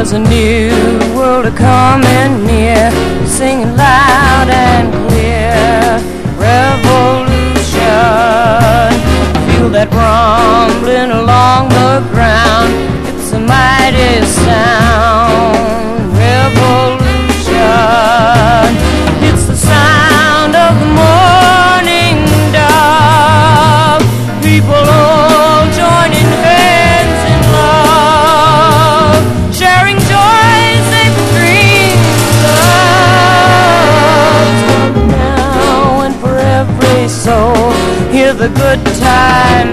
There's a new world a-coming near, singing loud and clear. Revolution, feel that rumbling along the ground. It's a mighty sound. Revolution, it's the sound of the morning dove. People all joining hands in love, sharing joys they dreams of. Now and for every soul, hear the good